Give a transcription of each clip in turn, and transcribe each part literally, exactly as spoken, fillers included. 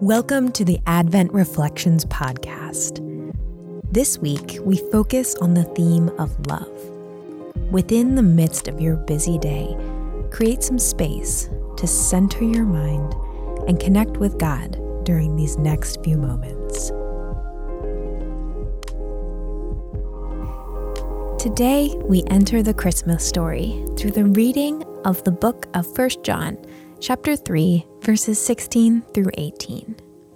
Welcome to the Advent Reflections podcast. This week, we focus on the theme of love. Within the midst of your busy day, create some space to center your mind and connect with God during these next few moments. Today, we enter the Christmas story through the reading of the book of First John, chapter three, verses sixteen through eighteen.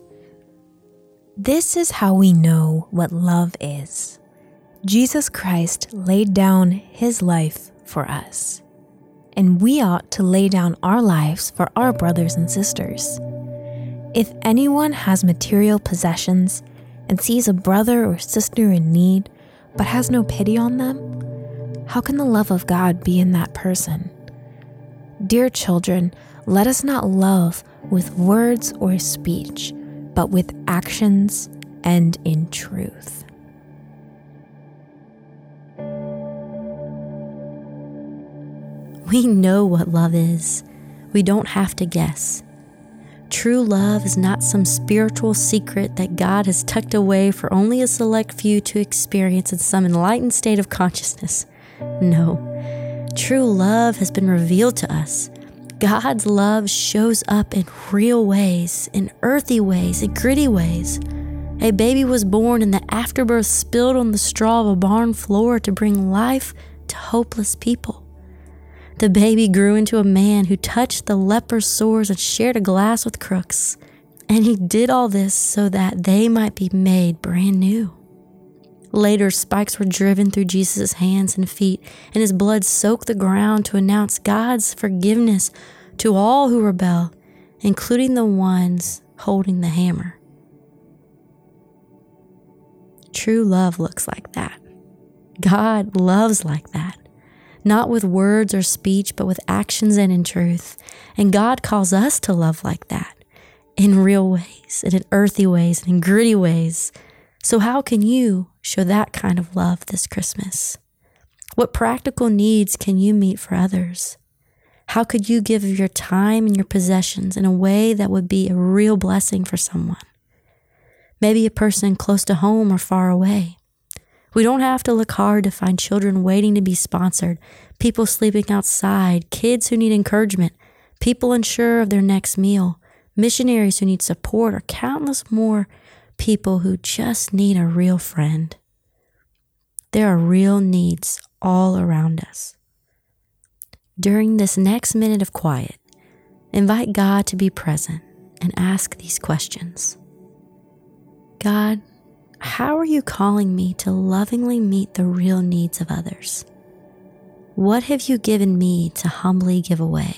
This is how we know what love is. Jesus Christ laid down his life for us, and we ought to lay down our lives for our brothers and sisters. If anyone has material possessions and sees a brother or sister in need, but has no pity on them, how can the love of God be in that person? Dear children, let us not love with words or speech, but with actions and in truth. We know what love is. We don't have to guess. True love is not some spiritual secret that God has tucked away for only a select few to experience in some enlightened state of consciousness. No, true love has been revealed to us. God's love shows up in real ways, in earthy ways, in gritty ways. A baby was born and the afterbirth spilled on the straw of a barn floor to bring life to hopeless people. The baby grew into a man who touched the leper's sores and shared a glass with crooks. And he did all this so that they might be made brand new. Later, spikes were driven through Jesus' hands and feet, and his blood soaked the ground to announce God's forgiveness to all who rebel, including the ones holding the hammer. True love looks like that. God loves like that. Not with words or speech, but with actions and in truth. And God calls us to love like that, in real ways, and in earthy ways, and in gritty ways. So how can you show that kind of love this Christmas? What practical needs can you meet for others? How could you give of your time and your possessions in a way that would be a real blessing for someone? Maybe a person close to home or far away. We don't have to look hard to find children waiting to be sponsored, people sleeping outside, kids who need encouragement, people unsure of their next meal, missionaries who need support, or countless more people who just need a real friend. There are real needs all around us. During this next minute of quiet, invite God to be present and ask these questions. God, how are you calling me to lovingly meet the real needs of others? What have you given me to humbly give away?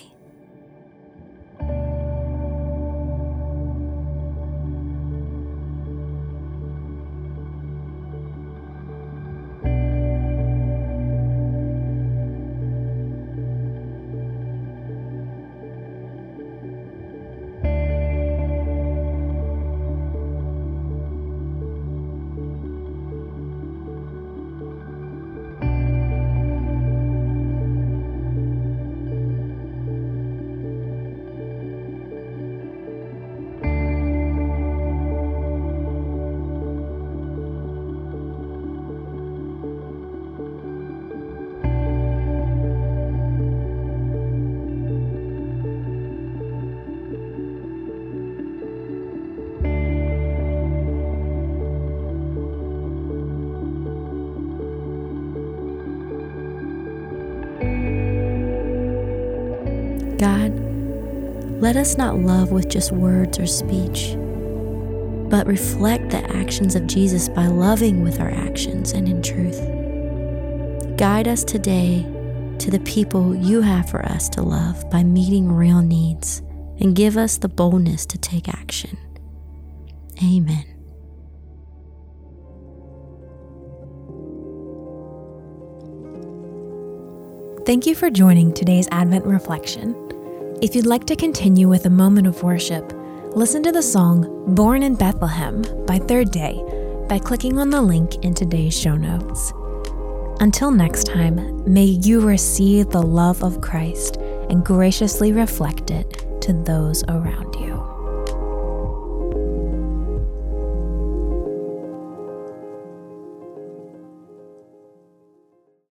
God, let us not love with just words or speech, but reflect the actions of Jesus by loving with our actions and in truth. Guide us today to the people you have for us to love by meeting real needs, and give us the boldness to take action. Amen. Thank you for joining today's Advent Reflection. If you'd like to continue with a moment of worship, listen to the song Born in Bethlehem by Third Day by clicking on the link in today's show notes. Until next time, may you receive the love of Christ and graciously reflect it to those around you.